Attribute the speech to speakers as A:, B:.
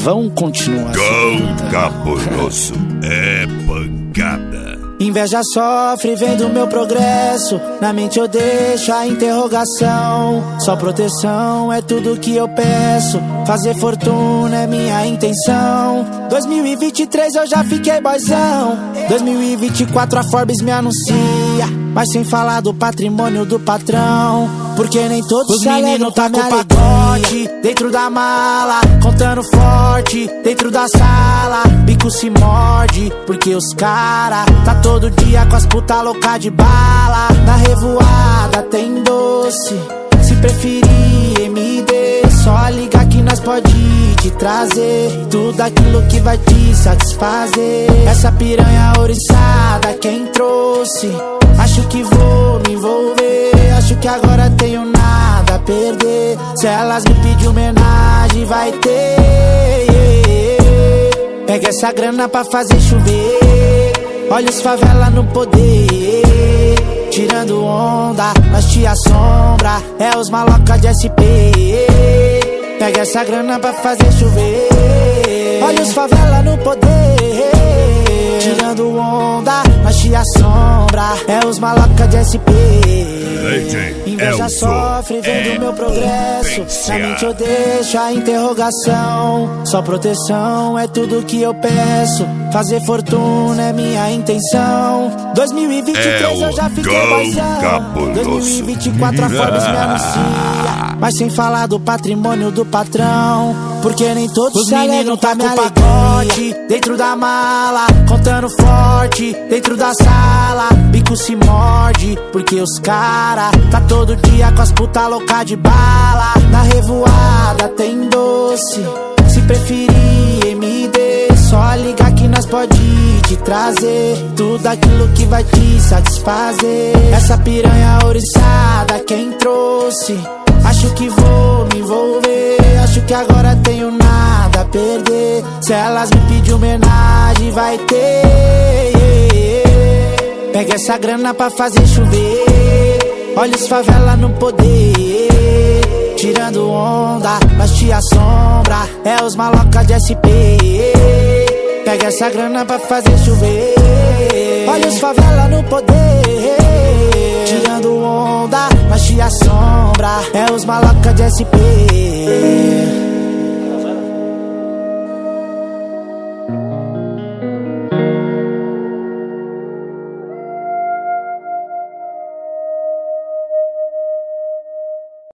A: vão continuar.
B: Cão cabuloso é pancada.
C: Inveja sofre vendo meu progresso, na mente eu deixo a interrogação. Só proteção é tudo que eu peço, fazer fortuna é minha intenção. 2023 eu já fiquei boyzão, 2024 a Forbes me anuncia, mas sem falar do patrimônio do patrão, porque nem todos os meninos tá com pacote dentro da mala, contando forte dentro da sala. Bico se morde, porque os cara tá todo dia com as puta louca de bala. Na revoada tem doce, se preferir MD, só liga que nós pode te trazer tudo aquilo que vai te satisfazer. Essa piranha ouriçada quem trouxe, acho que vou me envolver, acho que agora tenho nada a perder. Se elas me pedirem homenagem vai ter. Pega essa grana pra fazer chover, olha os favela no poder, tirando onda, nós te assombra, é os maloca de SP. Pega essa grana pra fazer chover, olha os favela no poder, tirando onda, nós te assombra, é os maloca de SP. Inveja sofre vendo meu progresso, na mente eu deixo a interrogação. Só proteção é tudo que eu peço, fazer fortuna é minha intenção. 2023 eu já fiquei boyzão, 2024 a Forbes me anuncia, mas sem falar do patrimônio do patrão, porque nem todos os meninos tá com pacote dentro da mala, contando forte dentro da sala. Bico se morde, porque os cara tá todo dia com as puta louca de bala. Na revoada tem doce, se preferir MD, só liga que nós pode te trazer tudo aquilo que vai te satisfazer. Essa piranha ouriçada quem trouxe, acho que vou me envolver, acho que agora tenho nada a perder. Se elas me pedirem homenagem vai ter. Pega essa grana pra fazer chover, olha os favela no poder, tirando onda, nós te assombra, é os maloca de SP. Pega essa grana pra fazer chover, olha os favela no poder, tirando onda, nós te assombra, é os maloca de SP.